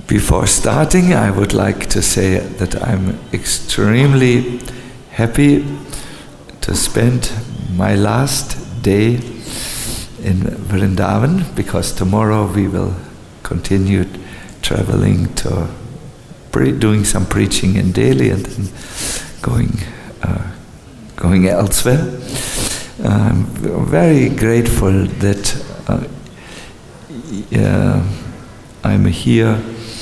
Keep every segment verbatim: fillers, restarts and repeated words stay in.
Before starting, I would like to say that I'm extremely happy to spend my last day in Vrindavan, because tomorrow we will continue traveling to pre- doing some preaching in Delhi and then going uh, going elsewhere. I'm very grateful that uh, uh, I'm here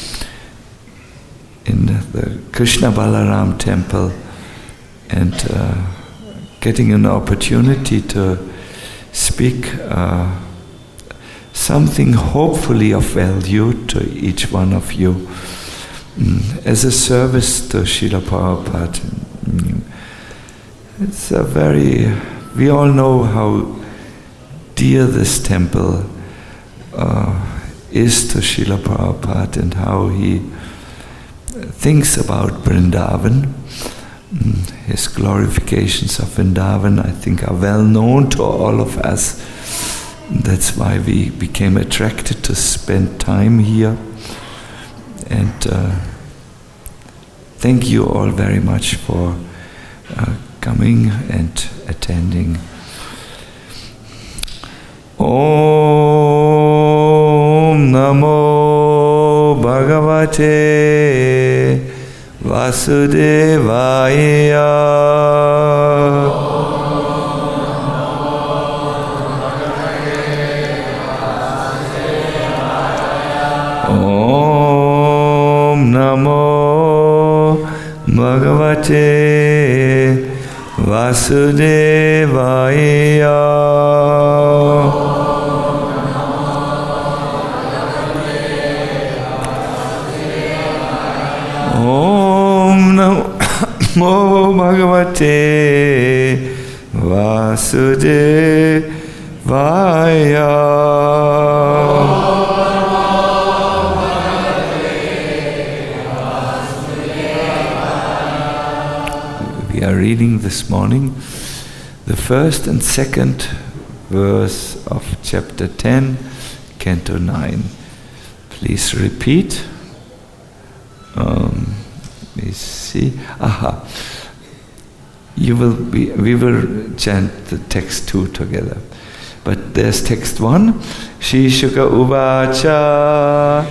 in the Krishna Balaram temple and uh, getting an opportunity to speak uh, something hopefully of value to each one of you mm, as a service to Srila Prabhupada. Mm, it's a very, we all know how dear this temple uh, is to Srila Prabhupada and how he thinks about Vrindavan. Mm, his glorifications of Vrindavan, I think, are well known to all of us. That's why we became attracted to spend time here. And uh, thank you all very much for uh, coming and attending. Om Namo Bhagavate Vasudevaya. Om Namo Bhagavate Vasudevaya. Om Namo Bhagavate Vasudevaya. We are reading this morning the first and second verse of chapter ten, canto nine. Please repeat. Um, let me see. Aha. You will be, we will chant the text two together. But there's text one. Shri Shuka Uvacha.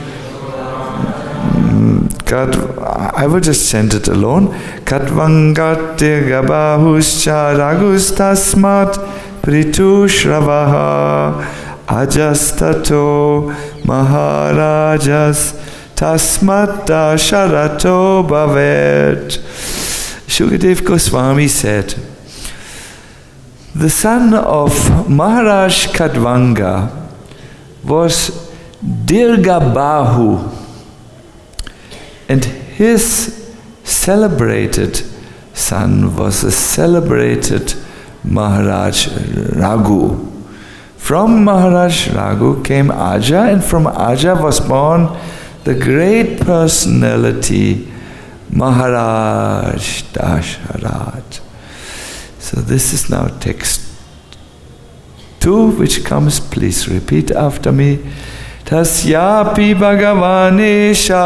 God, I will just chant it alone. Katvangatya gabahuscha ragustasmat pritu shravaha ajastato maharajas tasmat sharato bhavet. Shukadev Goswami said, the son of Maharaj Kadvanga was Dirghabahu, and his celebrated son was a celebrated Maharaj Raghu. From Maharaj Raghu came Aja, and from Aja was born the great personality Maharaj Dasharat. So this is now text two, which comes, please repeat after me. Tasyapi Bhagavanesha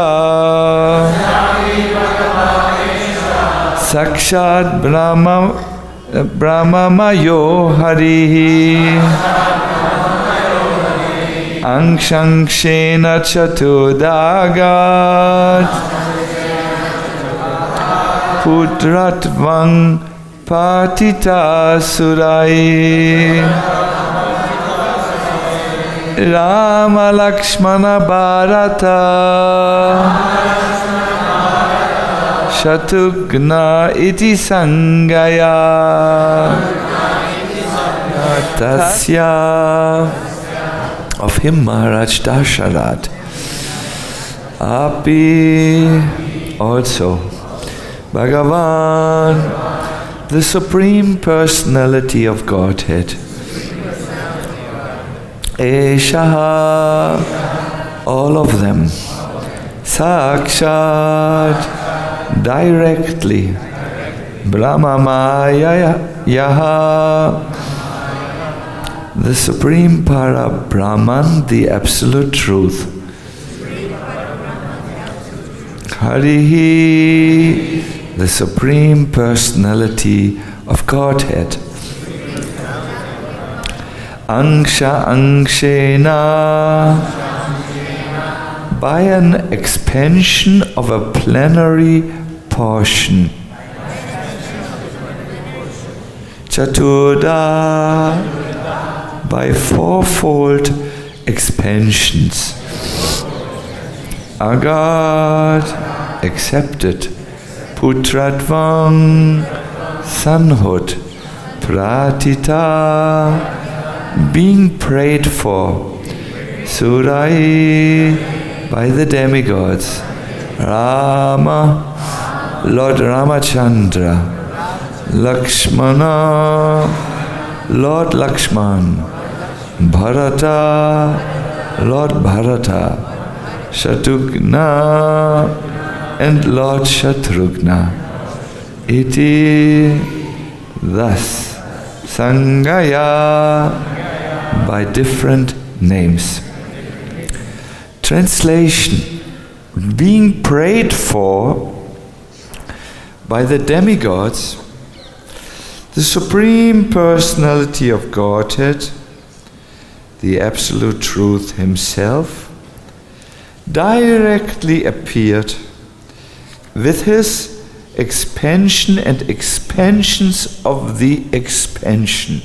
Sakshat Brahma Brahma Mayo Harihi Angshankshena Chatudagat Putratvang Patita Surai Rama Lakshmana Bharata Shatugna Iti Sangaya Tasya. Of him Maharaj Dasharat Api also Bhagavan, the Supreme Personality of Godhead. Eshaha, all of them. Sakshat, directly. Brahmamaya Yaha, the Supreme Para Brahman, the Absolute Truth. Harihi, the Supreme Personality of Godhead. Angsha Angshena, by an expansion of a plenary portion. Chaturda, by fourfold expansions. Agad, accepted. Putratvam, sonhood. Pratita, being prayed for. Surai, by the demigods. Rama, Lord Ramachandra. Lakshmana, Lord Lakshman. Bharata, Lord Bharata. Shatrughna, and Lord Shatrughna. Iti, thus. Sangaya, by different names. Translation: being prayed for by the demigods, the Supreme Personality of Godhead, the Absolute Truth Himself, directly appeared with His expansion and expansions of the expansion.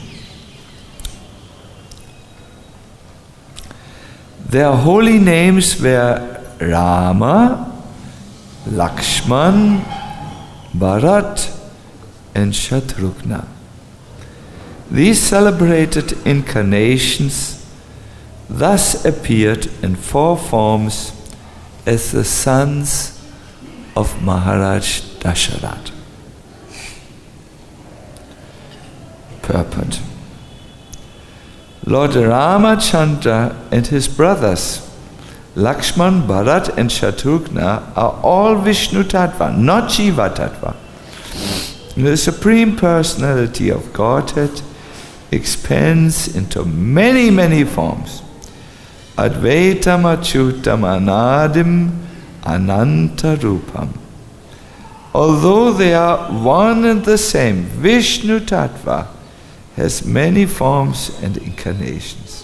Their holy names were Rama, Lakshman, Bharat, and Shatrughna. These celebrated incarnations thus appeared in four forms as the sons of Maharaj Dasharatha. Purport: Lord Ramachandra and his brothers Lakshman, Bharat and Shatrughna are all Vishnu Tattva, not Jiva Tattva. The Supreme Personality of Godhead expands into many, many forms. Advaitam Achyutam Anadim Ananta Rupam. Although they are one and the same, Vishnu Tattva has many forms and incarnations.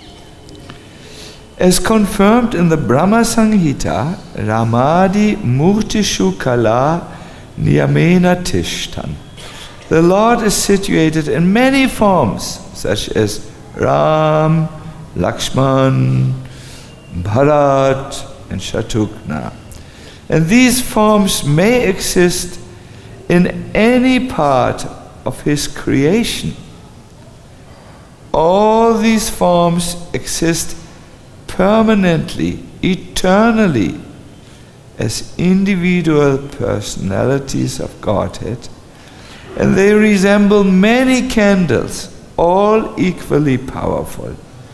As confirmed in the Brahma Samhita, Ramadi Murtishu Kala Niyamena Tishtan. The Lord is situated in many forms, such as Ram, Lakshman, Bharat, and Shatrughna. And these forms may exist in any part of His creation. All these forms exist permanently, eternally, as individual personalities of Godhead, and they resemble many candles, all equally powerful.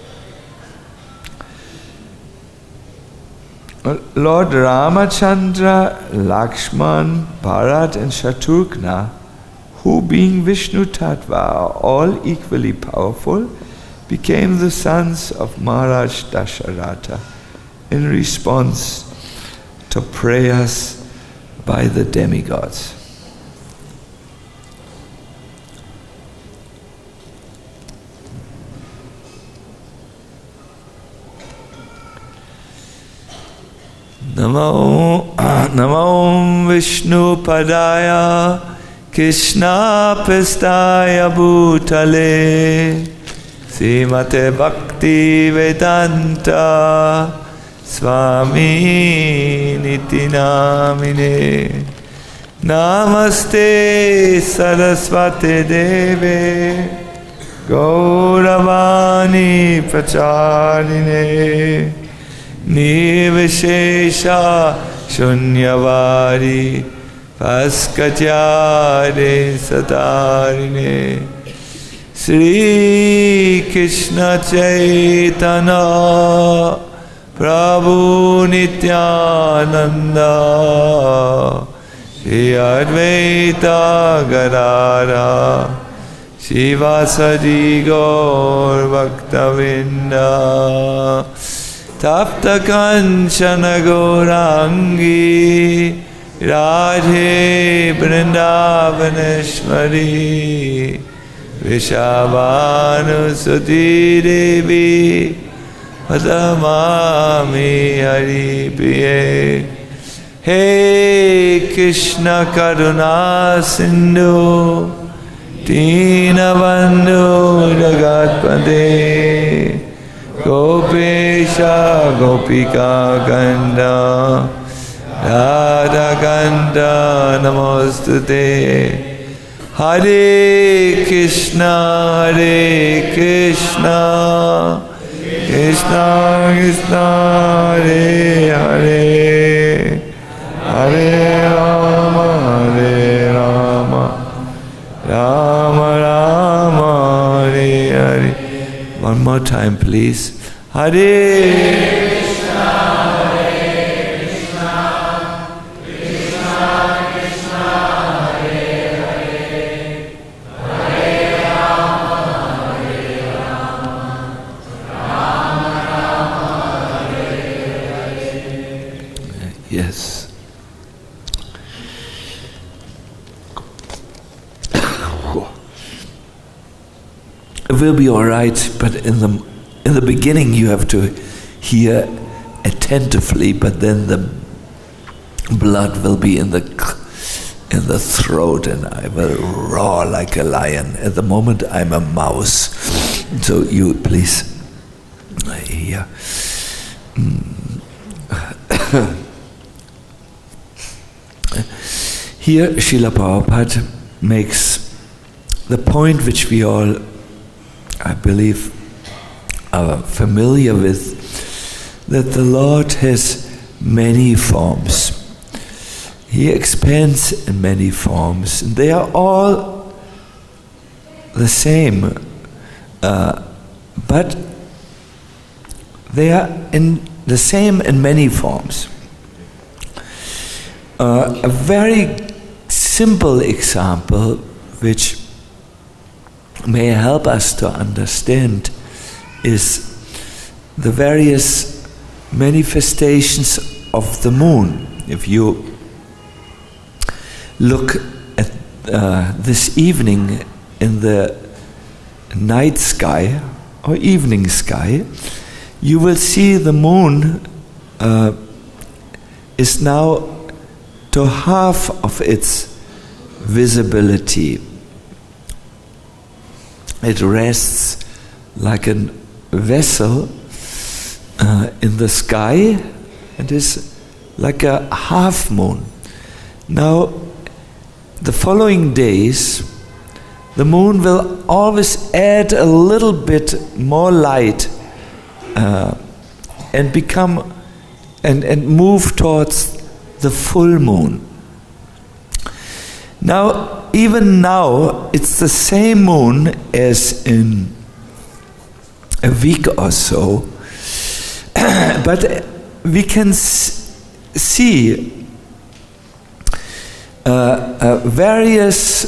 Lord Ramachandra, Lakshman, Bharat and Shatrughna, who being Vishnu Tattva are all equally powerful, became the sons of Maharaj Dasharatha in response to prayers by the demigods. Namo, Namo Vishnu Padaya Krishna Pestaya Bhutale Srimate Bhakti Vedanta Swami Niti Namine Namaste Saraswate Deve Gauravani Pracharine Nivishesha Shunyavadi Paskatyare Satarine Sri Krishna Chaitanya Prabhu Nityananda Shri Advaita Gadadhara Shivasadi Gaur Bhaktavinda Tapta Kanchana Gaurangi Radhe Vrindavaneshwari Vishabhanusuti Devi Padamami Hari Priye. Hey Krishna Karuna Sindhu Dinabandhu Jagatpate Gopesha Gopika Ganda Radha Ganda Namostute. Hare Krishna Hare Krishna Krishna Krishna Hare Hare Hare Rama Hare Rama Rama Rama Hare Hare. One more time please. Hare Yes. It will be all right, but in the in the beginning you have to hear attentively, but then the blood will be in the in the throat, and I will roar like a lion. At the moment, I'm a mouse, so you please hear. Here, Srila Prabhupada makes the point which we all, I believe, are familiar with, that the Lord has many forms. He expands in many forms. They are all the same, uh, but they are in the same in many forms. Uh, a very simple example which may help us to understand is the various manifestations of the moon. If you look at uh, this evening in the night sky or evening sky, you will see the moon uh, is now to half of its visibility. It rests like a vessel uh, in the sky and is like a half moon. Now, the following days, the moon will always add a little bit more light uh, and become and, and move towards the full moon. Now, even now, it's the same moon as in a week or so, but we can s- see uh, uh, various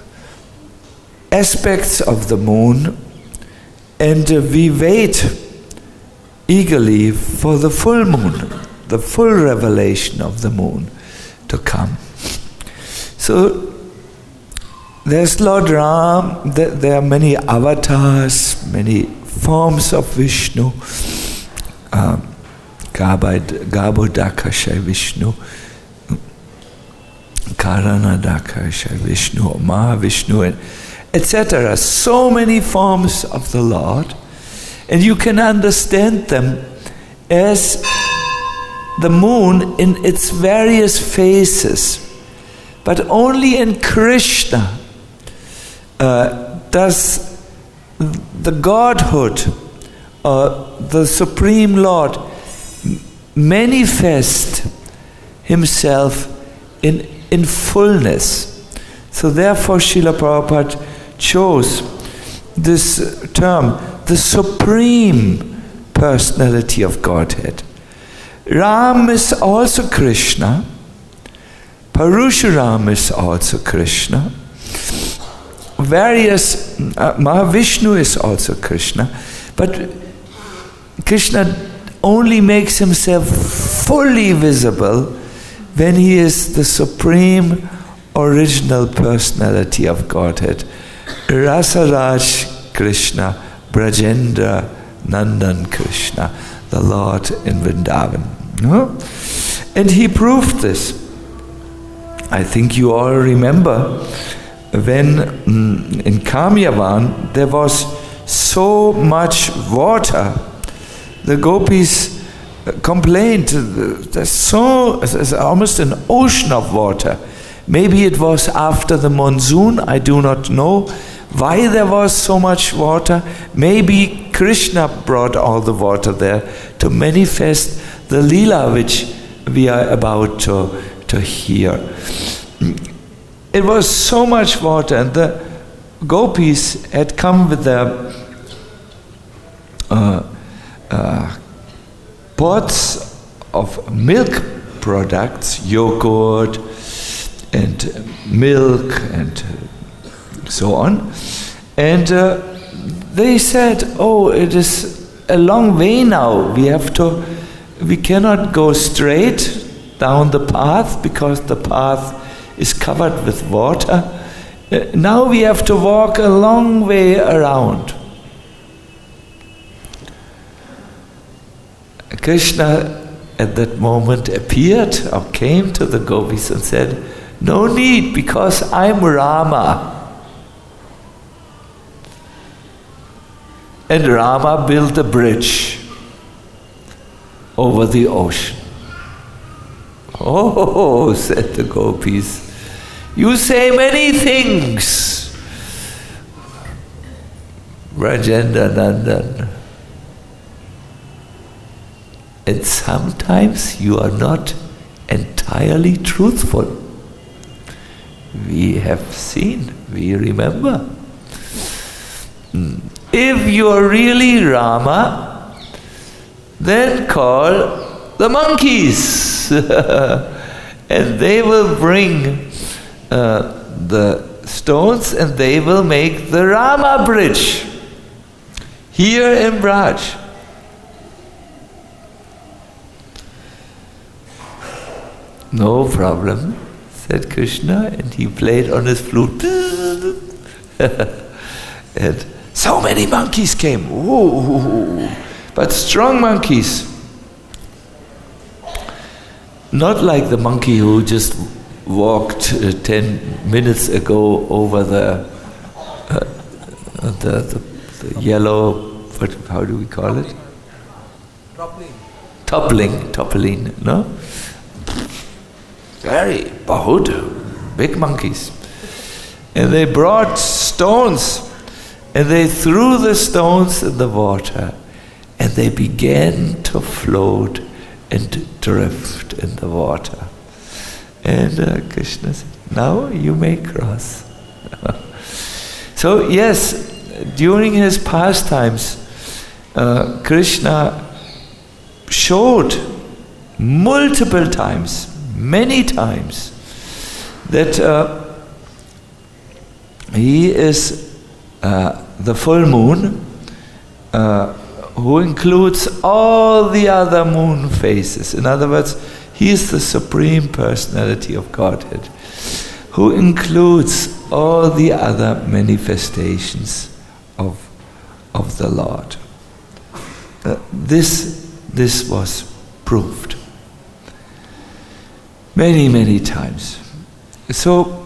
aspects of the moon, and uh, we wait eagerly for the full moon, the full revelation of the moon to come. So there's Lord Ram, there, there are many avatars, many forms of Vishnu, uh, Garbhodakasha Vishnu, Karanadakasha Vishnu, Mahavishnu, et cetera. So many forms of the Lord, and you can understand them as the moon in its various phases. But only in Krishna uh, does the Godhood, uh, the Supreme Lord, manifest Himself in, in fullness. So therefore Srila Prabhupada chose this term, the Supreme Personality of Godhead. Ram is also Krishna. Parushuram is also Krishna. Various, uh, Mahavishnu is also Krishna. But Krishna only makes himself fully visible when he is the supreme original personality of Godhead. Rasaraj Krishna, Brajendra Nandan Krishna, the Lord in Vrindavan. No? And he proved this. I think you all remember when mm, in Kamyavan there was so much water. The gopis complained, there's so, there's almost an ocean of water. Maybe it was after the monsoon, I do not know why there was so much water. Maybe Krishna brought all the water there to manifest the Leela which we are about to, to hear. It was so much water, and the gopis had come with their uh, uh, pots of milk products, yogurt and milk and so on. And uh, they said, oh, it is a long way now. We have to, we cannot go straight down the path because the path is covered with water. Uh, now we have to walk a long way around. Krishna at that moment appeared or came to the gopis and said, no need, because I'm Rama. And Rama built a bridge over the ocean. Oh, said the gopis, you say many things, Brajendra Nandan. And sometimes you are not entirely truthful. We have seen, we remember. If you are really Rama, then call the monkeys. And they will bring uh, the stones and they will make the Rama bridge here in Braj. No problem, said Krishna, and he played on his flute. And so many monkeys came, ooh, but strong monkeys. Not like the monkey who just walked uh, ten minutes ago over the, uh, the, the, the yellow, what, how do we call it? Toppling. Toppling, toppling, no? Very bahut, big monkeys. And they brought stones and they threw the stones in the water and they began to float and drift in the water. And uh, Krishna said, now you may cross. So yes, during his pastimes, uh, Krishna showed multiple times, many times, that uh, he is uh, the full moon, uh, who includes all the other moon phases. In other words, he is the supreme personality of Godhead, who includes all the other manifestations of, of the Lord. Uh, this, this was proved many, many times. So,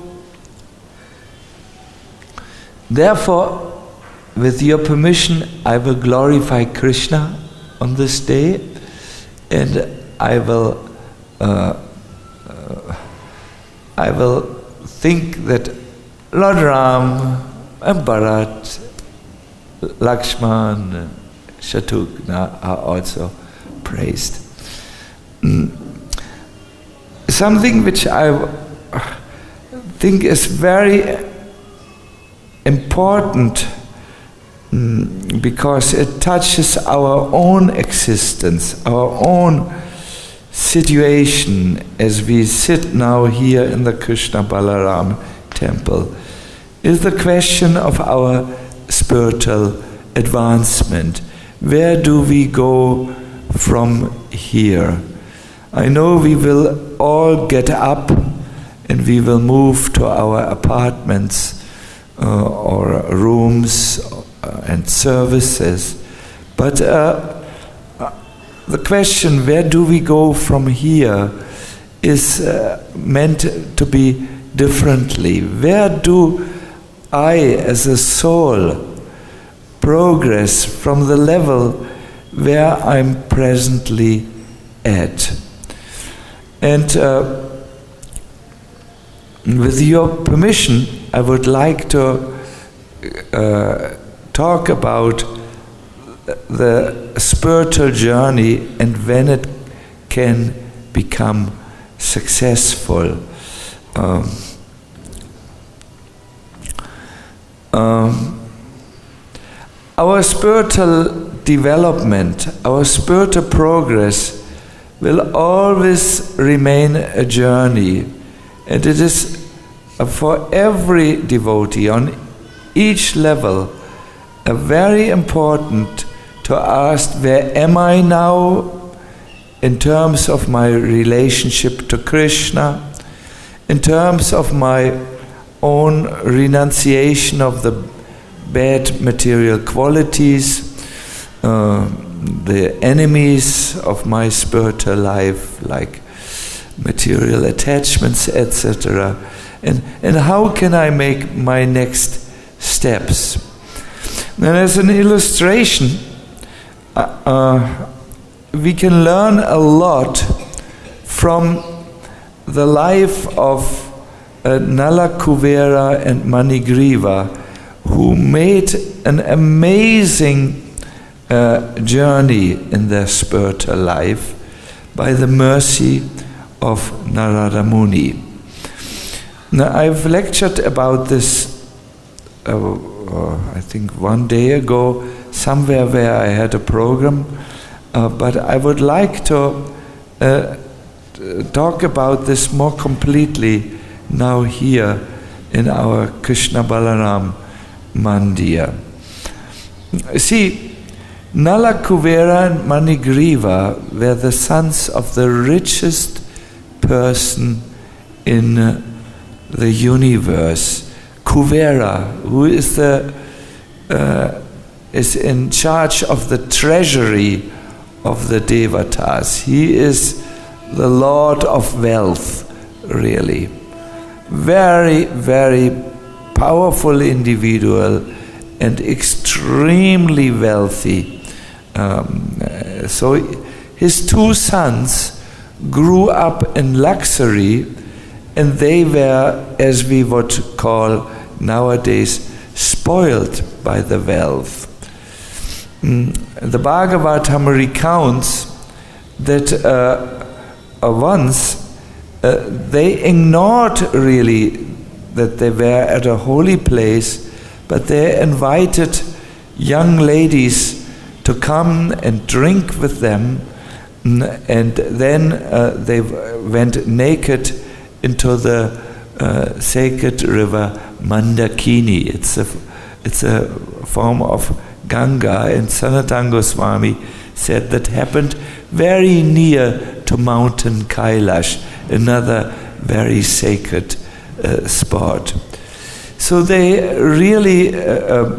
therefore, with your permission, I will glorify Krishna on this day, and I will, uh, uh, I will think that Lord Ram and Bharat, Lakshman, Shatrughna are also praised. Mm. Something which I think is very important, mm, because it touches our own existence, our own situation as we sit now here in the Krishna Balaram temple, is the question of our spiritual advancement. Where do we go from here. I know we will all get up and we will move to our apartments uh, or rooms uh, and services. But uh, the question, where do we go from here, is uh, meant to be differently. Where do I, as a soul, progress from the level where I'm presently at? And uh, with your permission, I would like to uh, talk about the spiritual journey and when it can become successful. Um, um, our spiritual development, our spiritual progress will always remain a journey, and it is for every devotee on each level a very important to ask, where am I now in terms of my relationship to Krishna, in terms of my own renunciation of the bad material qualities, uh, the enemies of my spiritual life, like material attachments, et cetera. And, and how can I make my next steps? And as an illustration, uh, uh, we can learn a lot from the life of uh, Nala Kuvera and Manigriva, who made an amazing uh, journey in their spiritual life by the mercy of Narada Muni. Now, I've lectured about this, uh, uh, I think one day ago, somewhere where I had a program, uh, but I would like to uh, talk about this more completely now here in our Krishna Balaram Mandir. See, Nala Kuvera and Manigriva were the sons of the richest person in uh, the universe. Kuvera, who is the uh, is in charge of the treasury of the Devatas. He is the Lord of wealth, really. Very, very powerful individual and extremely wealthy. Um, uh, so his two sons grew up in luxury, and they were, as we would call nowadays, spoiled by the wealth. Mm, the Bhagavatam recounts that uh, uh, once uh, they ignored really that they were at a holy place, but they invited young ladies to come and drink with them, and then uh, they went naked into the uh, sacred river Mandakini. It's a, it's a form of Ganga, and Sanatana Goswami said that happened very near to Mountain Kailash, another very sacred uh, spot. So they really uh, uh,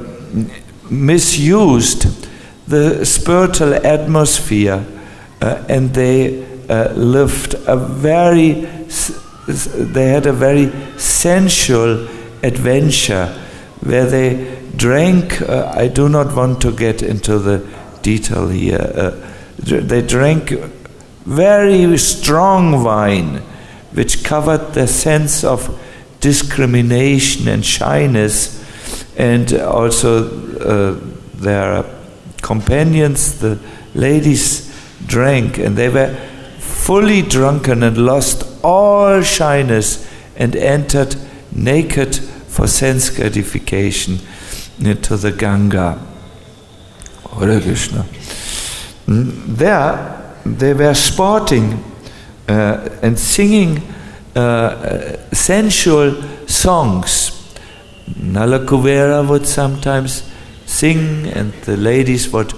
misused the spiritual atmosphere, uh, and they uh, lived a very, they had a very sensual adventure where they drank, uh, I do not want to get into the detail here, uh, they drank very strong wine, which covered the sense of discrimination and shyness, and also uh, their companions, the ladies, drank, and they were fully drunken and lost all shyness and entered naked for sense gratification into the Ganga. Hare Krishna. There they were sporting uh, and singing uh, sensual songs. Nala Kuvera would sometimes sing, and the ladies would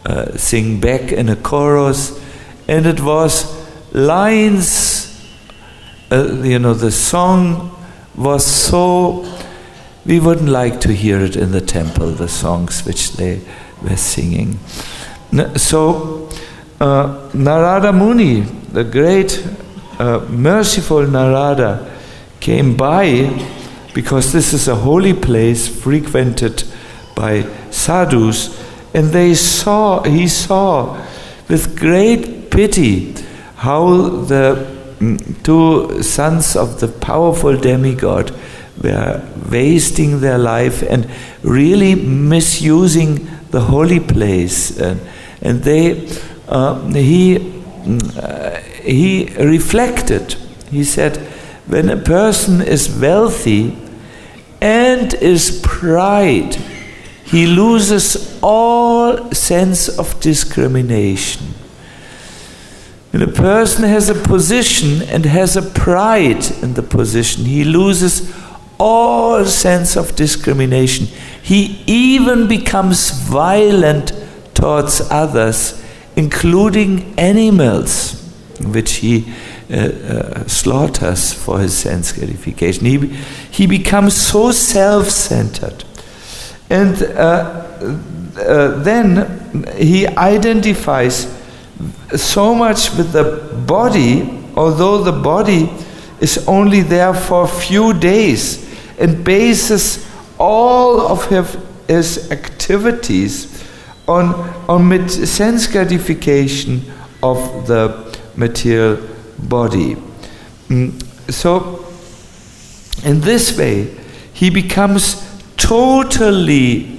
uh, sing back in a chorus, and it was lines, uh, you know, the song was so, we wouldn't like to hear it in the temple, the songs which they were singing. So, uh, Narada Muni, the great, uh, merciful Narada, came by, because this is a holy place frequented by sadhus, and they saw, he saw with great pity how the mm, two sons of the powerful demigod were wasting their life and really misusing the holy place. And, and they, uh, he, uh, he reflected, he said, when a person is wealthy and is pride, he loses all sense of discrimination. When a person has a position and has a pride in the position, he loses all sense of discrimination. He even becomes violent towards others, including animals, which he uh, uh, slaughters for his sense gratification. He, he becomes so self-centered. And uh, uh, then he identifies so much with the body, although the body is only there for a few days, and bases all of his, his activities on, on sense gratification of the material body. Mm. So, in this way, he becomes totally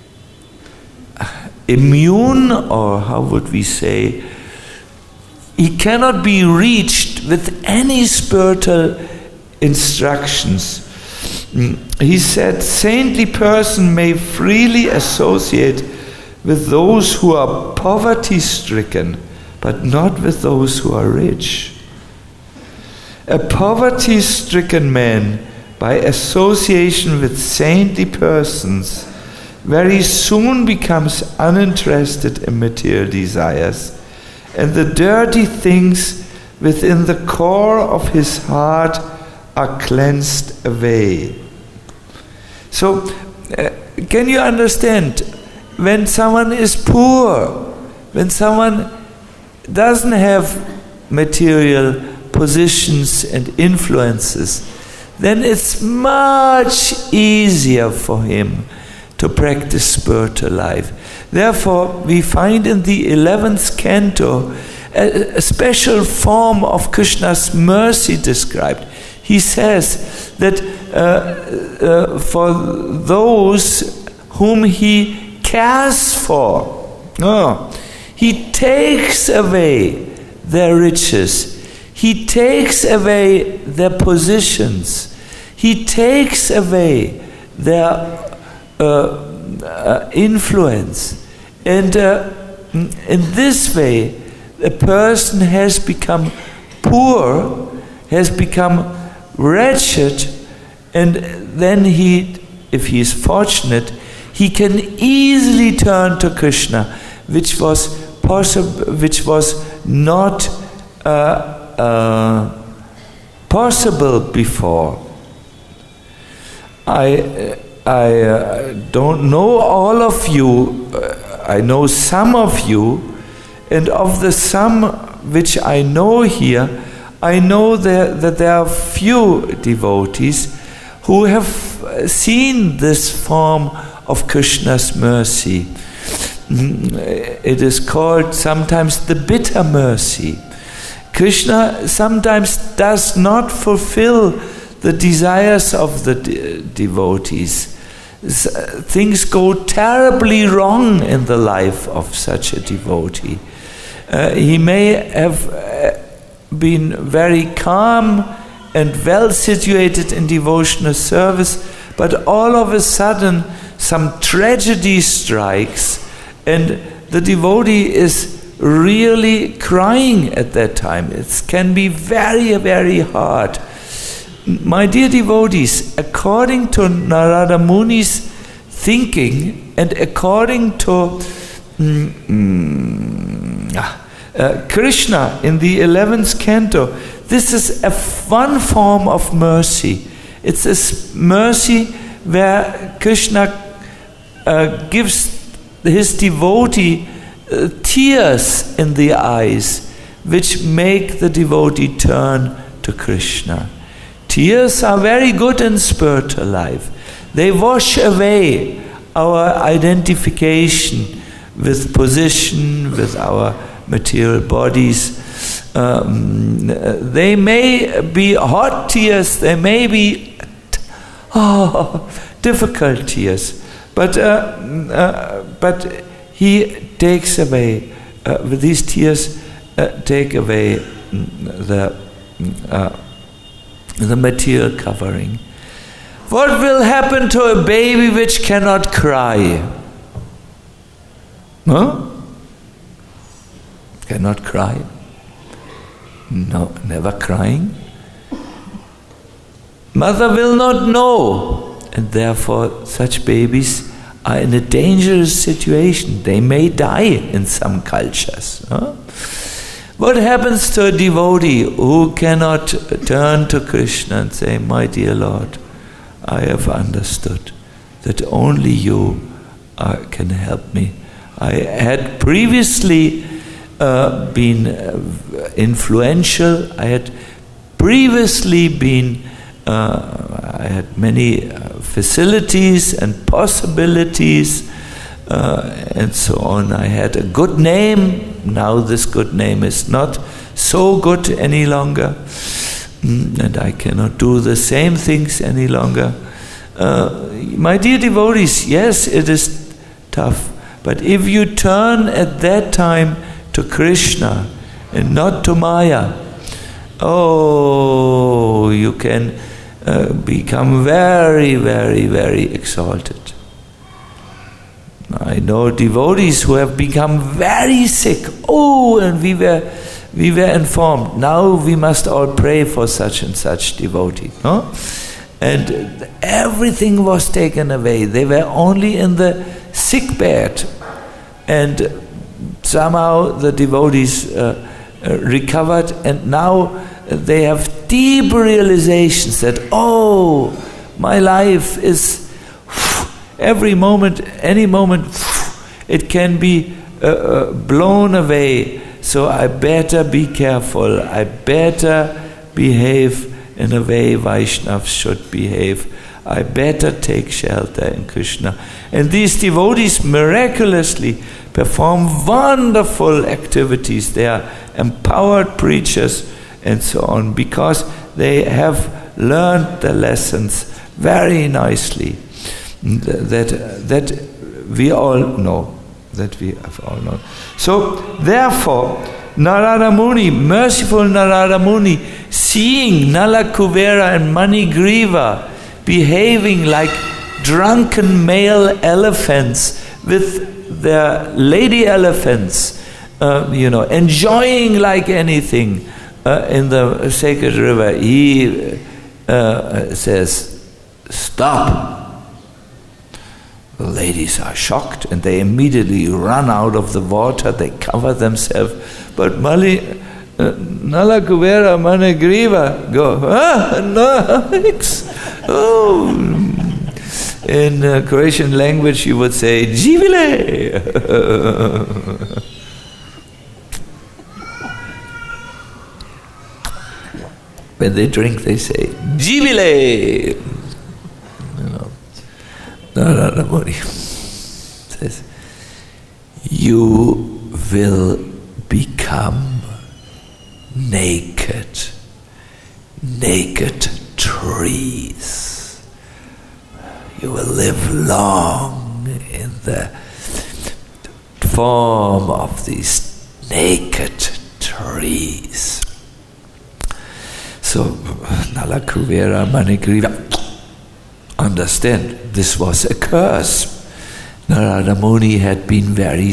immune, or how would we say, he cannot be reached with any spiritual instructions. He said, saintly person may freely associate with those who are poverty-stricken, but not with those who are rich. A poverty-stricken man, by association with saintly persons, very soon becomes uninterested in material desires, and the dirty things within the core of his heart are cleansed away. So, uh, can you understand? When someone is poor, when someone doesn't have material positions and influences, then it's much easier for him to practice spiritual life. Therefore, we find in the eleventh canto a, a special form of Krishna's mercy described. He says that uh, uh, for those whom he cares for, oh, he takes away their riches. He takes away their positions. He takes away their uh, uh, influence. And uh, in this way, a person has become poor, has become wretched, and then he, if he is fortunate, he can easily turn to Krishna, which was possible, which was not uh, Uh, possible before. I I uh, don't know all of you. Uh, I know some of you, and of the some which I know here, I know that, that there are few devotees who have seen this form of Krishna's mercy. It is called sometimes the bitter mercy. Krishna sometimes does not fulfill the desires of the de- devotees. Things go terribly wrong in the life of such a devotee. Uh, he may have uh, been very calm and well situated in devotional service, but all of a sudden some tragedy strikes, and the devotee is really crying at that time. It can be very, very hard. My dear devotees, according to Narada Muni's thinking and according to Mm, uh, Krishna in the eleventh canto, this is a one form of mercy. It's a mercy where Krishna uh, gives his devotee uh, tears in the eyes, which make the devotee turn to Krishna. Tears are very good in spiritual life. They wash away our identification with position, with our material bodies. Um, they may be hot tears, they may be oh, difficult tears, but uh, uh, but he takes away uh, with these tears, uh, take away the uh, the material covering. What will happen to a baby which cannot cry? Huh? Cannot cry? No, never crying. Mother will not know, and therefore such babies are in a dangerous situation. They may die in some cultures. Huh? What happens to a devotee who cannot turn to Krishna and say, my dear Lord, I have understood that only you uh, can help me. I had previously uh, been uh, influential. I had previously been, uh, I had many uh, facilities and possibilities uh, and so on. I had a good name. Now this good name is not so good any longer. And I cannot do the same things any longer. Uh, my dear devotees, yes, it is tough. But if you turn at that time to Krishna and not to Maya, oh, you can uh, become very, very, very exalted. I know devotees who have become very sick. Oh, and we were we were informed. Now we must all pray for such and such devotee. No? And everything was taken away. They were only in the sick bed. And somehow the devotees uh, uh, recovered, and now they have deep realizations that, oh, my life is every moment, any moment, it can be uh, uh, blown away. So I better be careful. I better behave in a way Vaishnavas should behave. I better take shelter in Krishna. And these devotees miraculously perform wonderful activities. They are empowered preachers and so on, because they have learned the lessons very nicely. That that we all know. That we have all known. So therefore, Narada Muni, merciful Narada Muni, seeing Nala Kuvera and Manigriva behaving like drunken male elephants with their lady elephants, uh, you know, enjoying like anything uh, in the sacred river, he uh, says, stop. The ladies are shocked and they immediately run out of the water, they cover themselves. But Mali, uh, Nala Kuvera, Manigriva go, ah, no, oh. In uh, Croatian language you would say, Živile! When they drink they say, Živile! You know. Narada Muni says, you will become naked, naked trees. You will live long in the form of these naked trees. So, Nala Kuvera, Manigriva, understand, this was a curse. Narada Muni had been very,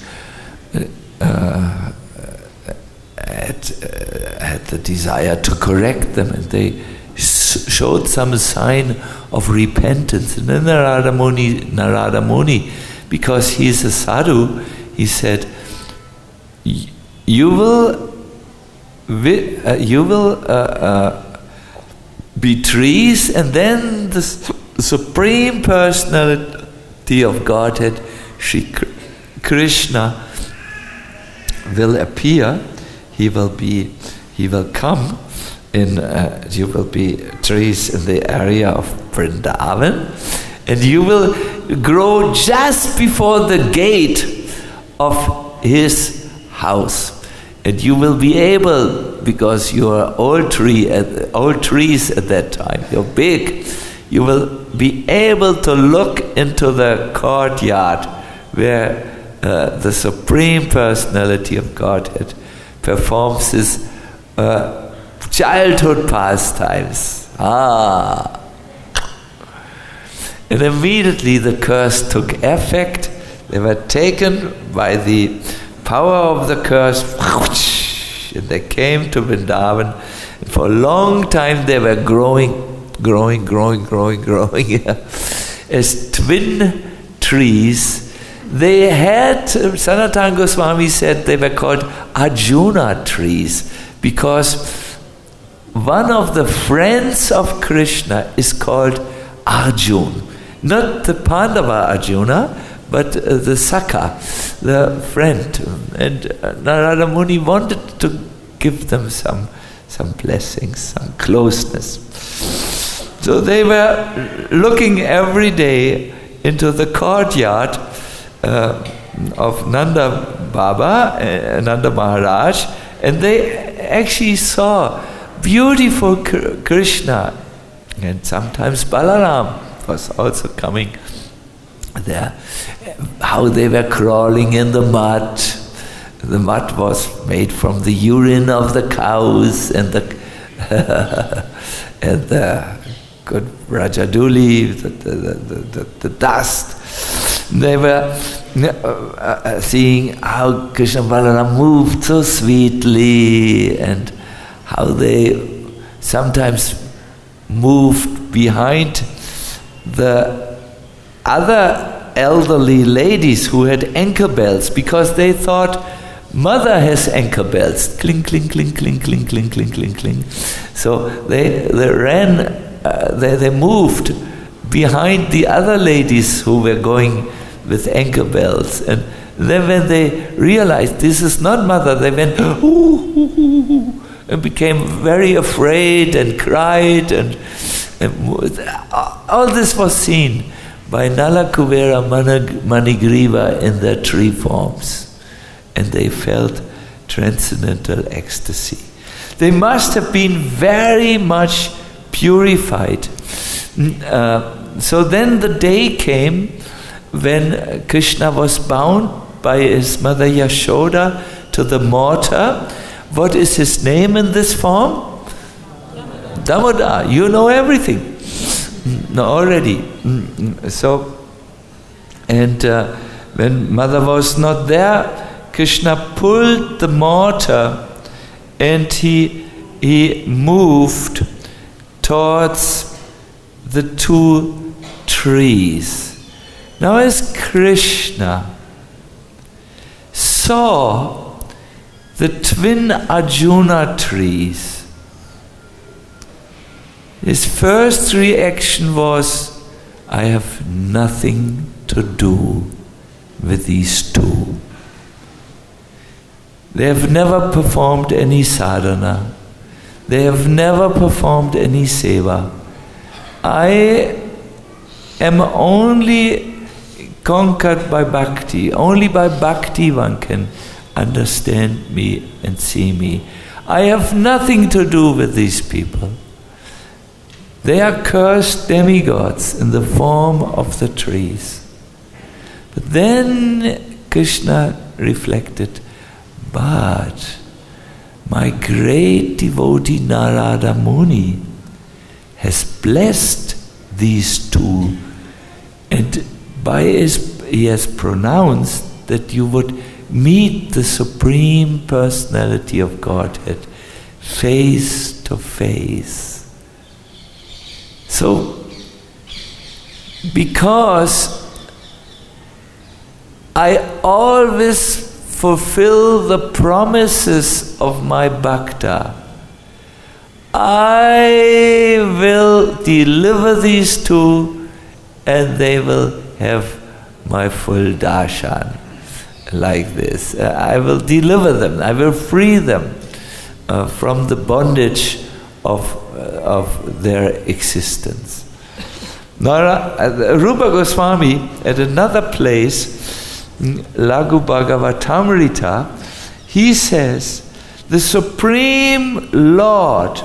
uh, had, uh, had the desire to correct them, and they s- showed some sign of repentance. And then Narada Muni, Narada Muni, because he is a sadhu, he said, you will, uh, you will uh, uh, be trees, and then the Supreme Personality of Godhead, Shri Krishna, will appear. He will be, he will come in, uh, you will be trees in the area of Vrindavan, and you will grow just before the gate of his house. And you will be able, because you are old tree, at, old trees at that time, you're big, you will be able to look into the courtyard where uh, the Supreme Personality of Godhead performs his uh, childhood pastimes. Ah! And immediately the curse took effect. They were taken by the power of the curse, and they came to Vrindavan. And for a long time they were growing, growing, growing, growing, growing as twin trees. They had, Sanatana Goswami said they were called Arjuna trees, because one of the friends of Krishna is called Arjuna. Not the Pandava Arjuna, but uh, the Sakha, the friend. And uh, Narada Muni wanted to give them some, some blessings, some closeness. So they were looking every day into the courtyard uh, of Nanda Baba, uh, Nanda Maharaj, and they actually saw beautiful Krishna, and sometimes Balaram was also coming there. How they were crawling in the mud. The mud was made from the urine of the cows and the and the good Rajaduli, the, the, the, the, the dust. They were uh, seeing how Krishna Balaram moved so sweetly, and how they sometimes moved behind the other elderly ladies who had anchor bells, because they thought mother has anchor bells. Cling, cling, cling, cling, cling, cling, cling, cling, cling. So they, they ran, uh, they, they moved behind the other ladies who were going with anchor bells. And then when they realized this is not mother, they went, ooh, ooh, ooh, ooh, and became very afraid and cried. And, and all this was seen by Nala Kuvera Manigriva in their tree forms. And they felt transcendental ecstasy. They must have been very much purified. Uh, so then the day came when Krishna was bound by his mother Yashoda to the mortar. What is his name in this form? Damodar. You know everything. No, already. So, and uh, when mother was not there, Krishna pulled the mortar and he, he moved towards the two trees. Now as Krishna saw the twin Arjuna trees, his first reaction was, I have nothing to do with these two. They have never performed any sadhana. They have never performed any seva. I am only conquered by bhakti. Only by bhakti one can understand me and see me. I have nothing to do with these people. They are cursed demigods in the form of the trees. But then Krishna reflected, but my great devotee Narada Muni has blessed these two, and by his, he has pronounced that you would meet the Supreme Personality of Godhead face to face. So, because I always fulfill the promises of my bhakta. I will deliver these two and they will have my full darshan. Like this. Uh, I will deliver them, I will free them uh, from the bondage of, uh, of their existence. Nara, uh, Rupa Goswami, at another place, Lagu Bhagavatamrita, he says, the Supreme Lord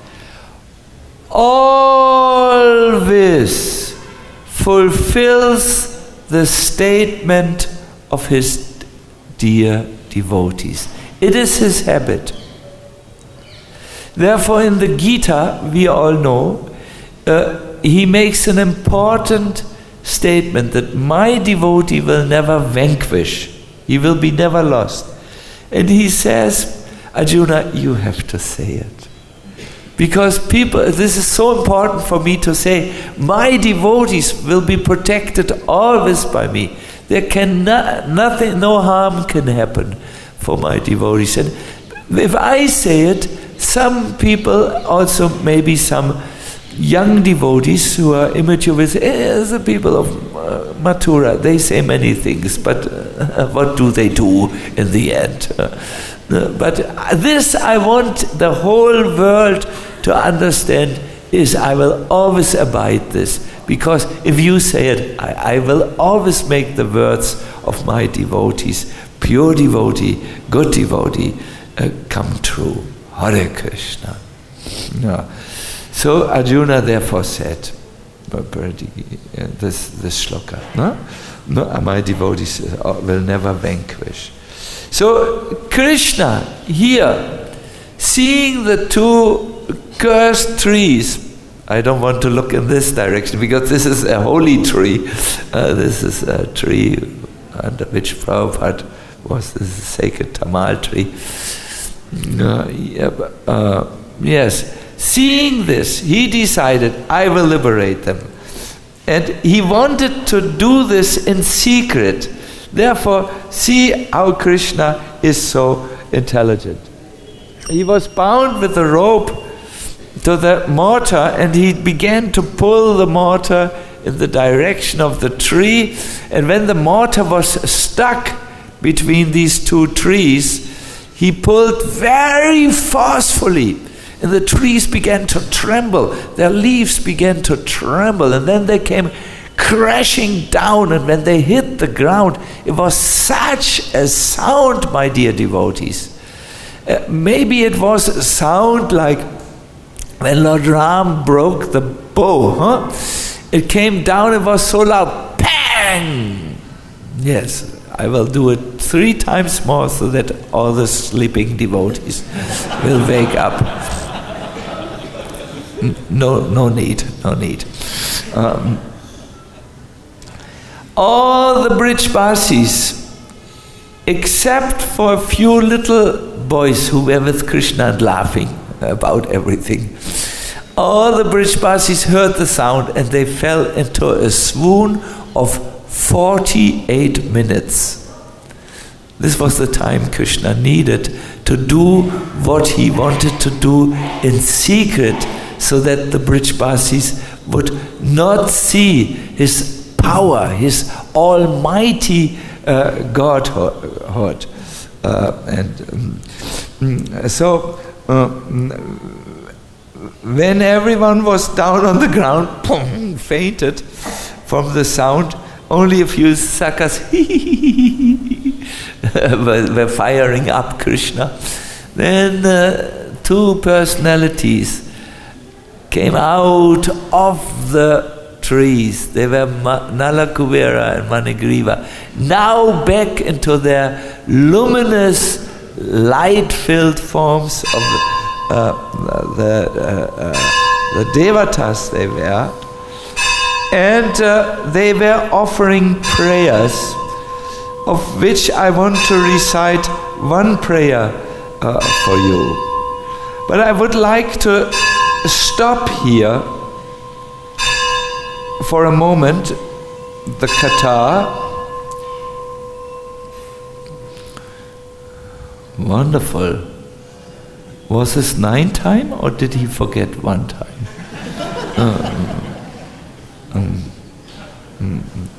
always fulfills the statement of his dear devotees. It is his habit. Therefore, in the Gita, we all know, uh, he makes an important statement that my devotee will never vanquish. He will be never lost. And he says, Arjuna, you have to say it. Because people, this is so important for me to say, my devotees will be protected always by me. There can no, nothing, no harm can happen for my devotees. And if I say it, some people, also maybe some young devotees who are immature, will say, eh, the people of uh, Mathura, they say many things, but uh, what do they do in the end? Uh, but this I want the whole world to understand is I will always abide this. Because if you say it, I, I will always make the words of my devotees, pure devotee, good devotee, uh, come true. Hare Krishna. No. So Arjuna therefore said, this, this shloka, no? No, my devotees will never vanquish. So Krishna here, seeing the two cursed trees, I don't want to look in this direction because this is a holy tree. Uh, this is a tree under which Prabhupada was, this is a sacred Tamal tree. Uh, yeah, uh, yes, seeing this, he decided, I will liberate them. And he wanted to do this in secret. Therefore, see how Krishna is so intelligent. He was bound with a rope to the mortar, and he began to pull the mortar in the direction of the tree. And when the mortar was stuck between these two trees, he pulled very forcefully, and the trees began to tremble. Their leaves began to tremble, and then they came crashing down, and when they hit the ground, it was such a sound, my dear devotees. Uh, maybe it was a sound like when Lord Ram broke the bow, huh? It came down, it was so loud, pang! Yes, I will do it three times more so that all the sleeping devotees will wake up. No, no need, no need. Um, all the Brijbasis, except for a few little boys who were with Krishna and laughing about everything, all the Brijbasis heard the sound and they fell into a swoon of forty-eight minutes. This was the time Krishna needed to do what he wanted to do in secret, so that the Brijbasis would not see his power, his almighty uh, Godhood. Uh, and um, so uh, when everyone was down on the ground, boom, fainted from the sound, only a few sakas were, were firing up Krishna. Then uh, two personalities came out of the trees. They were Ma- Nala Kuvera and Manigriva, now back into their luminous, light-filled forms of the, uh, the, uh, uh, the Devatas they were. And uh, they were offering prayers, of which I want to recite one prayer uh, for you. But I would like to stop here for a moment, the katha, Wonderful. Was this nine time or did he forget one time? um, um, mm,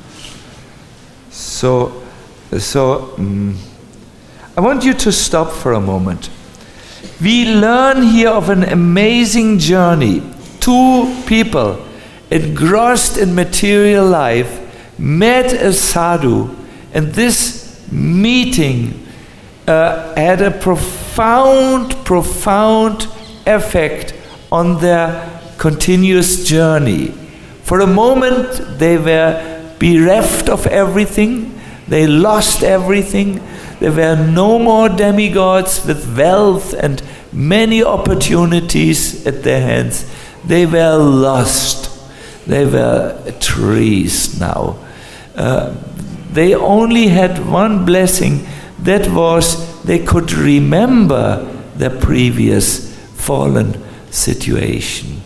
so, so um, I want you to stop for a moment. We learn here of an amazing journey. Two people engrossed in material life met a sadhu, and this meeting uh, had a profound, profound effect on their continuous journey. For a moment, they were bereft of everything. They lost everything. There were no more demigods with wealth and many opportunities at their hands. They were lost. They were trees now. Uh, they only had one blessing. That was they could remember their previous fallen situation.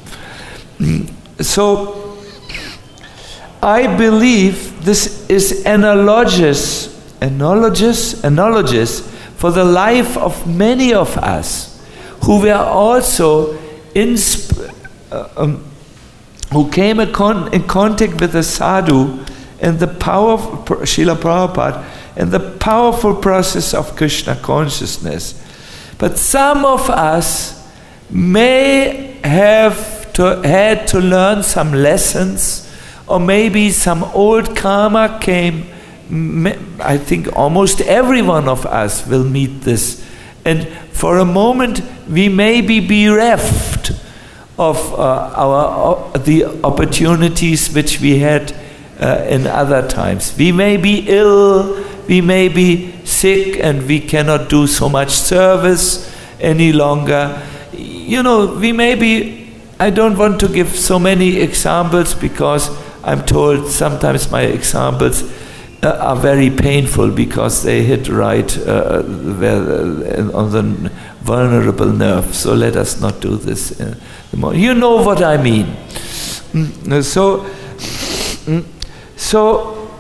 So I believe this is analogous, analogous, analogous for the life of many of us who were also in, uh, um, who came in, con- in contact with the sadhu and the power of Srila Prabhupada and the powerful process of Krishna consciousness. But some of us may have to, had to learn some lessons, or maybe some old karma came. I think almost every one of us will meet this. And for a moment, we may be bereft of uh, our uh, the opportunities which we had uh, in other times. We may be ill, we may be sick, and we cannot do so much service any longer. You know, we may be, I don't want to give so many examples because I'm told sometimes my examples uh, are very painful because they hit right uh, where, uh, on the vulnerable nerve. So let us not do this. Uh, you know what I mean. Mm, so, mm, so,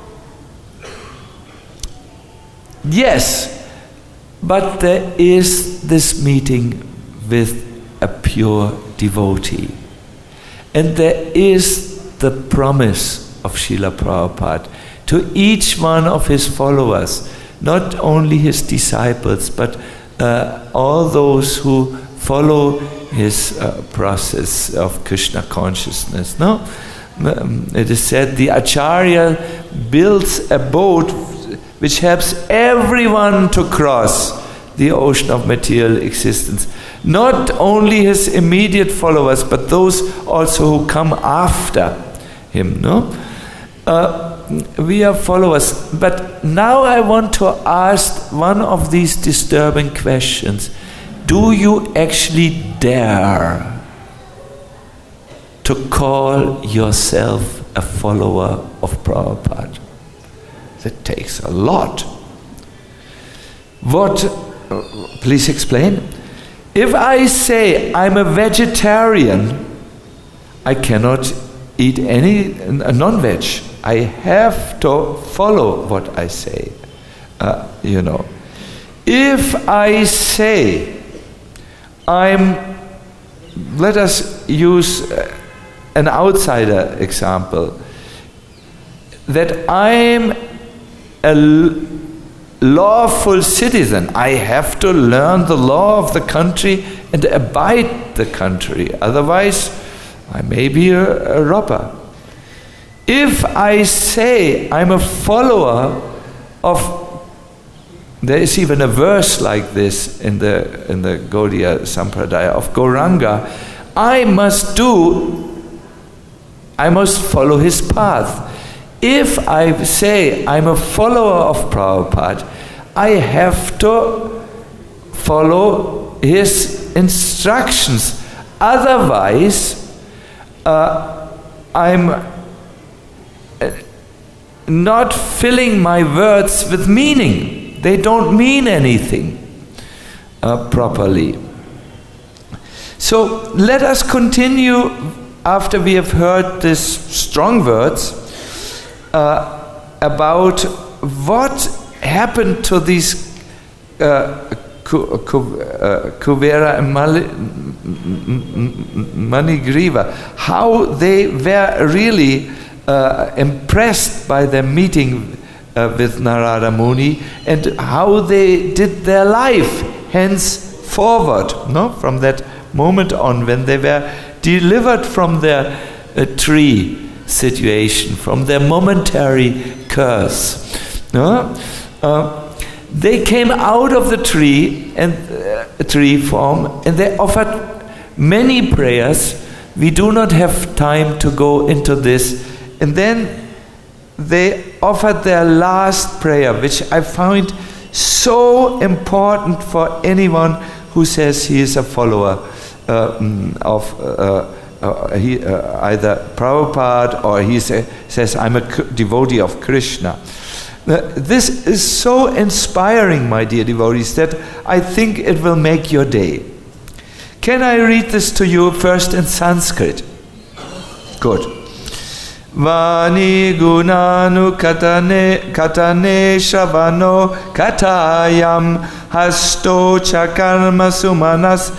yes, but there is this meeting with a pure devotee. And there is the promise of Srila Prabhupada to each one of his followers, not only his disciples, but uh, all those who follow his uh, process of Krishna consciousness. No? Um, it is said the Acharya builds a boat which helps everyone to cross the ocean of material existence. Not only his immediate followers, but those also who come after him. No, uh, we are followers. But now I want to ask one of these disturbing questions: do you actually dare to call yourself a follower of Prabhupada? That takes a lot. What? Uh, please explain. If I say I'm a vegetarian, I cannot eat any uh, non-veg. I have to follow what I say. Uh, you know. If I say I'm, let us use uh, an outsider example, that I'm a lawful citizen. I have to learn the law of the country and abide the country. Otherwise, I may be a, a robber. If I say I'm a follower of, there is even a verse like this in the in the Gaudiya Sampradaya of Gauranga, I must do, I must follow his path. If I say I'm a follower of Prabhupada, I have to follow his instructions. Otherwise, uh, I'm not filling my words with meaning. They don't mean anything uh, properly. So let us continue after we have heard these strong words uh, about what happened to these uh, Ku, Ku, uh, Kuvera and Mali, Manigriva, how they were really uh, impressed by their meeting uh, with Narada Muni, and how they did their life henceforward, no? From that moment on, when they were delivered from their uh, tree situation, from their momentary curse. No? Uh, they came out of the tree and uh, tree form, and they offered many prayers. We do not have time to go into this. And then they offered their last prayer, which I find so important for anyone who says he is a follower uh, of uh, uh, he, uh, either Prabhupada, or he say, says, I'm a devotee of Krishna. Uh, this is so inspiring, my dear devotees, that I think it will make your day. Can I read this to you first in Sanskrit? Good. Vani gunanu katane katane shavano katayam hasto chakarma sumanas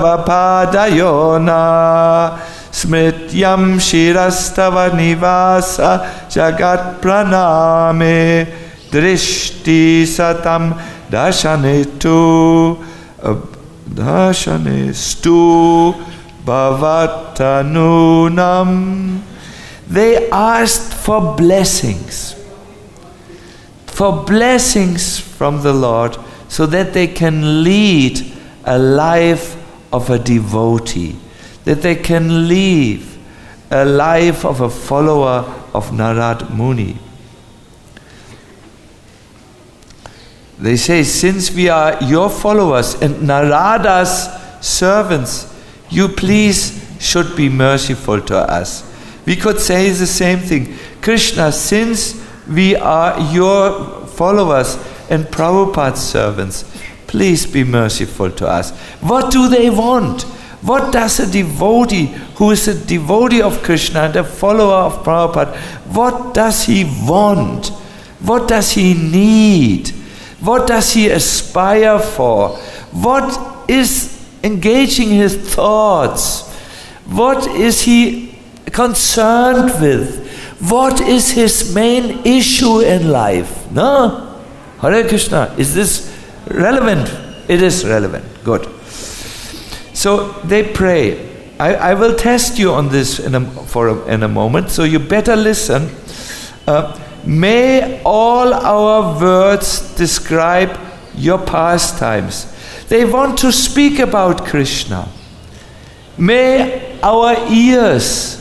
tavapadayona smrityam shirastava nivasa jagat praname drishti satam dashanetu dashanestu bhavatanunam. They asked for blessings, for blessings from the Lord, so that they can lead a life of a devotee, that they can live a life of a follower of Narada Muni. They say, since we are your followers and Narada's servants, you please should be merciful to us. We could say the same thing. Krishna, since we are your followers and Prabhupada's servants, please be merciful to us. What do they want? What does a devotee who is a devotee of Krishna and a follower of Prabhupada, what does he want? What does he need? What does he aspire for? What is engaging his thoughts? What is he concerned with? What is his main issue in life? No? Hare Krishna, is this relevant? It is relevant. Good. So they pray. I, I will test you on this in a, for a, in a moment, so you better listen. Uh, may all our words describe your pastimes. They want to speak about Krishna. May our ears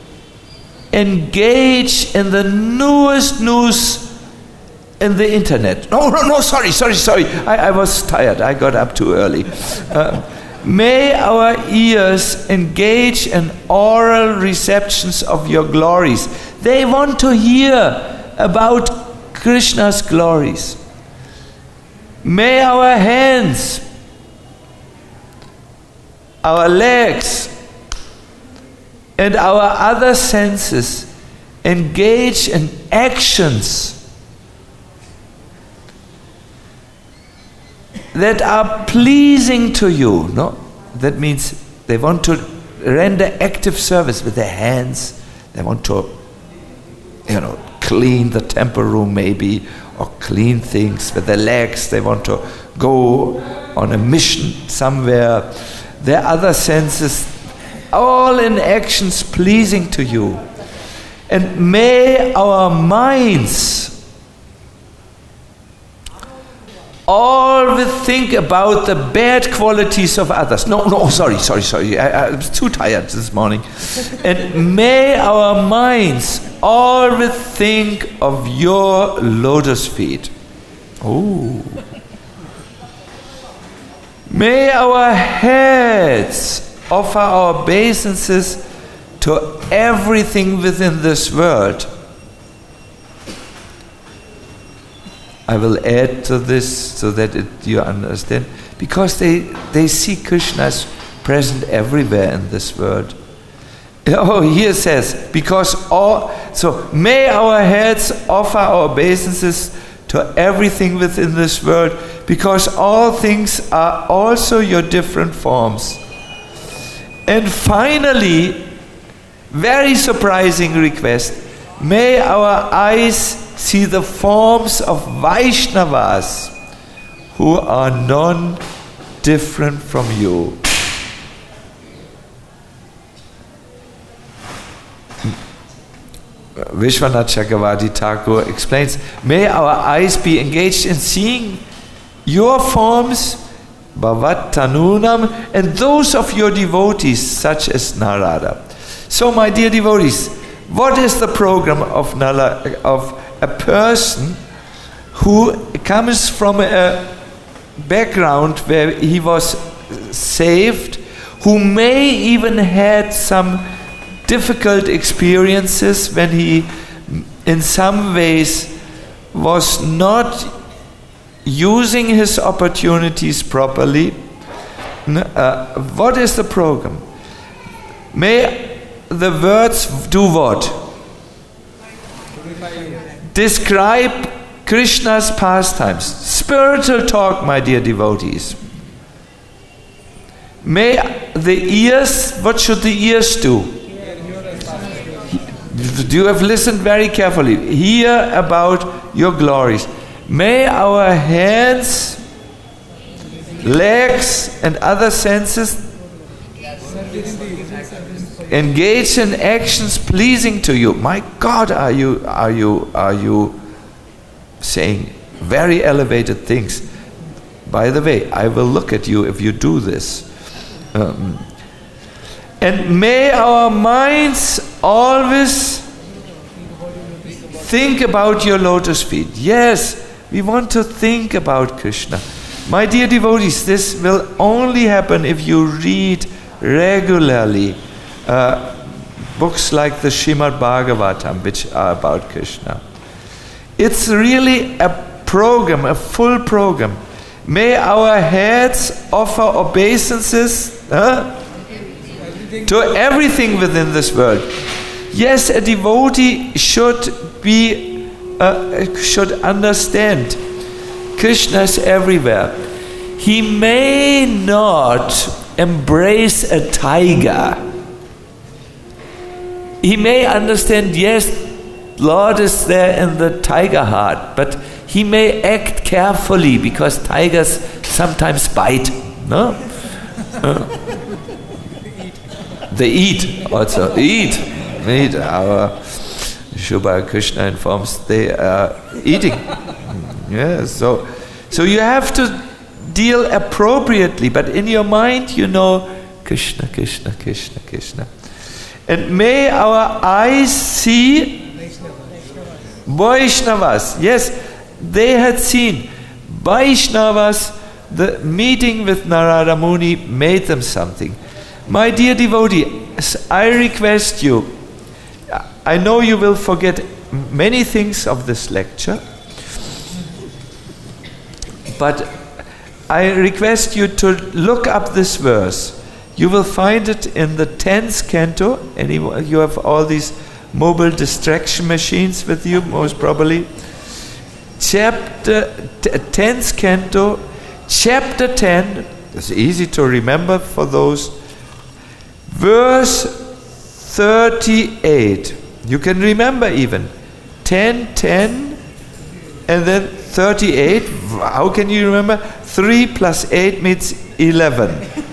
engage in the newest news in the internet. No, no, no, sorry, sorry, sorry. I, I was tired. I got up too early. Uh, may our ears engage in oral receptions of your glories. They want to hear about Krishna's glories. May our hands, our legs, and our other senses engage in actions that are pleasing to you. No? That means they want to render active service with their hands. They want to, you know, clean the temple room maybe, or clean things with their legs. They want to go on a mission somewhere. Their other senses, all in actions pleasing to you. And may our minds always think about the bad qualities of others. No, no, sorry, sorry, sorry. I, I was too tired this morning. And may our minds always think of your lotus feet. Oh. May our heads offer our obeisances to everything within this world. I will add to this so that it, you understand. Because they, they see Krishna as present everywhere in this world. Oh, here it says, because all, so may our heads offer our obeisances to everything within this world, because all things are also your different forms. And finally, very surprising request, may our eyes see the forms of Vaishnavas who are non-different from you. Vishwanath Chakravarti Thakur explains, may our eyes be engaged in seeing your forms, Bhavat Tanunam, and those of your devotees, such as Narada. So, my dear devotees, what is the program of, Nala, of a person who comes from a background where he was saved, who may even had some difficult experiences when he in some ways was not using his opportunities properly? Uh, what is the program? May the words do what? Describe Krishna's pastimes. Spiritual talk, my dear devotees. May the ears, what should the ears do? You have listened very carefully. Hear about your glories. May our hands, legs, and other senses engage in actions pleasing to you. My God, are you are you are you saying very elevated things? By the way, I will look at you if you do this. Um, and may our minds always think about your lotus feet. Yes, we want to think about Krishna. My dear devotees, this will only happen if you read regularly uh, books like the Srimad Bhagavatam, which are about Krishna. It's really a program, a full program. May our heads offer obeisances uh, to everything within this world. Yes, a devotee should be uh, should understand Krishna is everywhere. He may not embrace a tiger. He may understand, yes, Lord is there in the tiger heart, but he may act carefully because tigers sometimes bite. No? Uh, they eat also. They eat. They eat. Our Shubha Krishna informs they are eating. Yeah, so, so you have to deal appropriately, but in your mind you know Krishna, Krishna, Krishna, Krishna. And may our eyes see Vaishnavas. Yes, they had seen Vaishnavas. The meeting with Narada Muni made them something. My dear devotee, I request you, I know you will forget many things of this lecture, but I request you to look up this verse. You will find it in the tenth canto, and you have all these mobile distraction machines with you, most probably. Chapter tenth canto, chapter ten. It's easy to remember for those. Verse thirty-eight. You can remember even ten, ten, and then thirty-eight. How can you remember? three plus eight means eleven.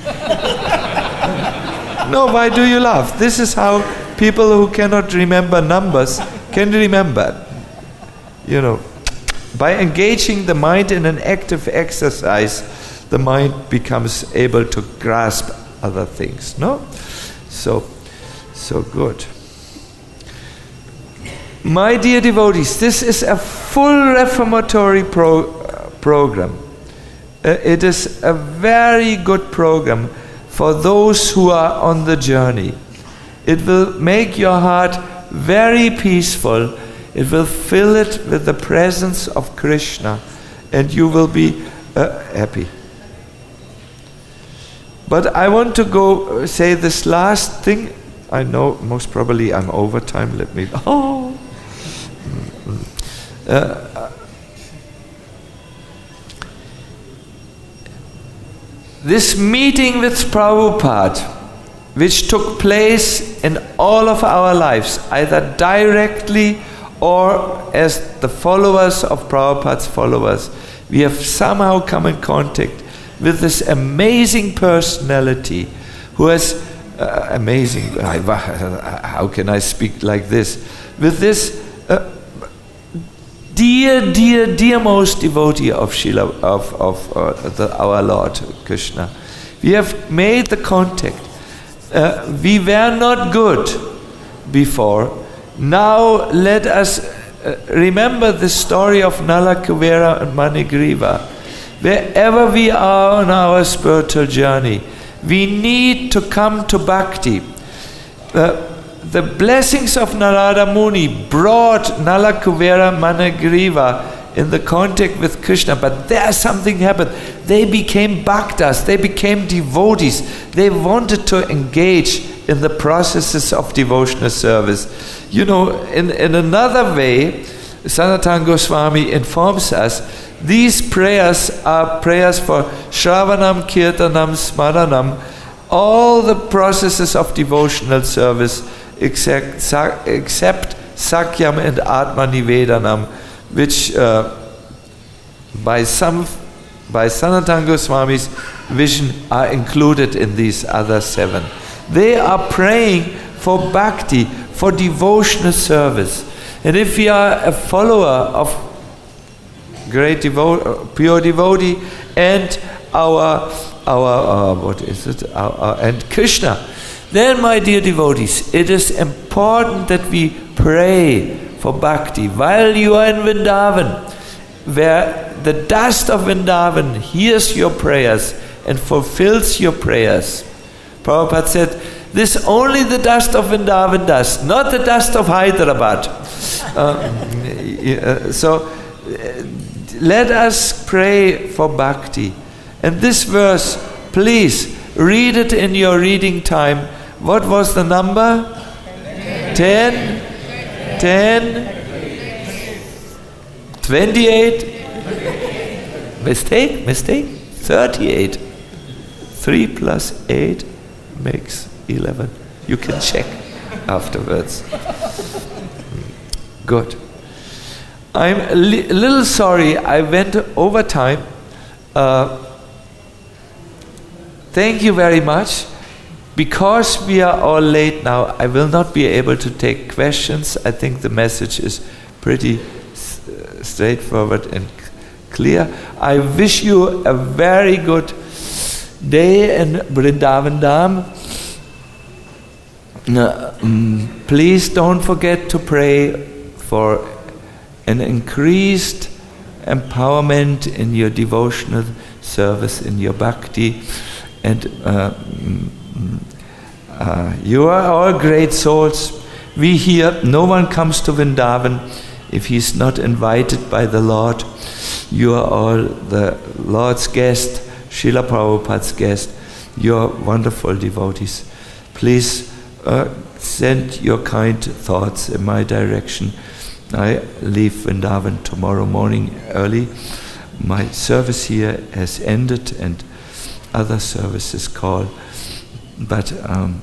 No, why do you laugh? This is how people who cannot remember numbers can remember. You know, by engaging the mind in an active exercise, the mind becomes able to grasp other things. No? So, so good. My dear devotees, this is a full reformatory pro, uh, program. Uh, it is a very good program for those who are on the journey. It will make your heart very peaceful. It will fill it with the presence of Krishna, and you will be uh, happy. But I want to go uh, say this last thing. I know most probably I'm over time. Let me. Oh. Uh, this meeting with Prabhupada, which took place in all of our lives, either directly or as the followers of Prabhupada's followers, we have somehow come in contact with this amazing personality who has, uh, amazing, how can I speak like this, with this uh, dear, dear, dearmost devotee of Srila, of, of uh, the, our Lord Krishna. We have made the contact. Uh, we were not good before. Now let us uh, remember the story of Nala Kuvera and Manigriva. Wherever we are on our spiritual journey, we need to come to bhakti. Uh, the blessings of Narada Muni brought Nala Kuvera Manigriva in the contact with Krishna, but there something happened. They became bhaktas, they became devotees. They wanted to engage in the processes of devotional service. You know, in, in another way, Sanatana Goswami informs us, these prayers are prayers for Shravanam, Kirtanam, Smaranam, all the processes of devotional service except, except Sakyam and Atma Nivedanam, which uh, by some, by Sanatana Goswami's vision are included in these other seven. They are praying for bhakti, for devotional service. And if we are a follower of great devo pure devotee and our, our uh, what is it, our, our, and Krishna, then my dear devotees, it is important that we pray for bhakti. While you are in Vrindavan, where the dust of Vrindavan hears your prayers and fulfills your prayers. Prabhupada said, this only the dust of Vrindavan does, not the dust of Hyderabad. uh, so uh, let us pray for bhakti. And this verse, please read it in your reading time. What was the number? Ten? Ten? Twenty-eight? Mistake? Mistake? Thirty-eight. Three plus eight makes eleven. You can check afterwards. Good. I'm a, li a little sorry I went over time. Uh, thank you very much. Because we are all late now, I will not be able to take questions. I think the message is pretty uh, straightforward and clear. I wish you a very good day in Vrindavan Dham. Uh, um, please don't forget to pray for an increased empowerment in your devotional service, in your bhakti. And uh, uh, you are all great souls. We here, no one comes to Vrindavan if he's not invited by the Lord. You are all the Lord's guest, Srila Prabhupada's guest. You are wonderful devotees. Please uh, send your kind thoughts in my direction. I leave Vrindavan tomorrow morning early. My service here has ended and other services call. But um,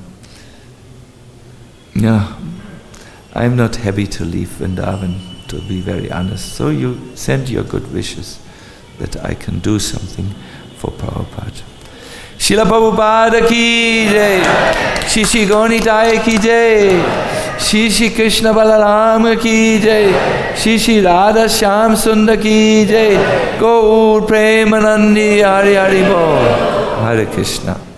yeah, I'm not happy to leave Vrindavan, to be very honest. So you send your good wishes that I can do something for Prabhupada. Srila Prabhupada ki jai, Shri Shri Gaunitai ki jai, Shri Shri Krishna Balaram ki jai, Shri Shri Radha Shyam Sundar ki jai, Gaur Premanandi Hari Hari Bol. Hare Krishna.